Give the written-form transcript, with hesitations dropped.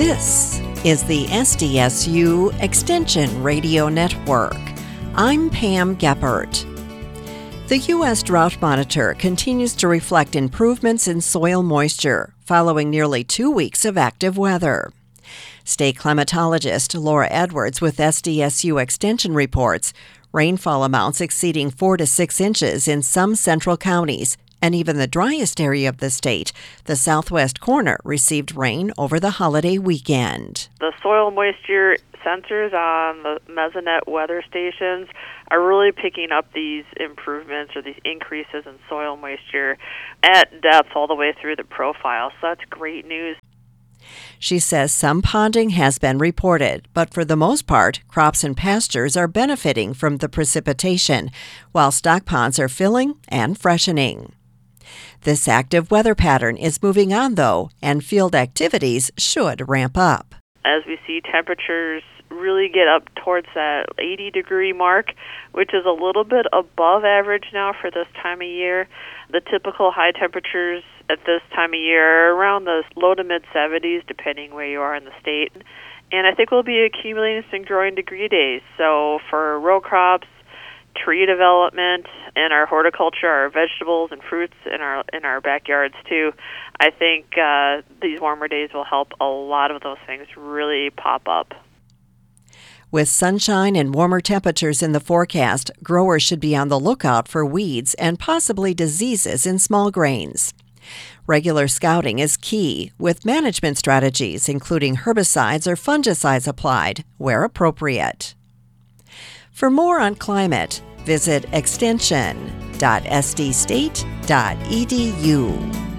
This is the SDSU Extension Radio Network. I'm Pam Geppert. The U.S. Drought Monitor continues to reflect improvements in soil moisture following nearly 2 weeks of active weather. State climatologist Laura Edwards with SDSU Extension reports rainfall amounts exceeding 4 to 6 inches in some central counties, and even the driest area of the state, the southwest corner, received rain over the holiday weekend. The soil moisture sensors on the Mesonet weather stations are really picking up these improvements or these increases in soil moisture at depth all the way through the profile. So that's great news. She says some ponding has been reported, but for the most part, crops and pastures are benefiting from the precipitation, while stock ponds are filling and freshening. This active weather pattern is moving on, though, and field activities should ramp up. As we see temperatures really get up towards that 80-degree mark, which is a little bit above average now for this time of year. The typical high temperatures at this time of year are around the low to mid-70s, depending where you are in the state. And I think we'll be accumulating some growing degree days. So for row crops, tree development, and our horticulture, our vegetables and fruits in our backyards too, I think these warmer days will help a lot of those things really pop up. With sunshine and warmer temperatures in the forecast, growers should be on the lookout for weeds and possibly diseases in small grains. Regular scouting is key, with management strategies including herbicides or fungicides applied where appropriate. For more on climate, visit extension.sdstate.edu.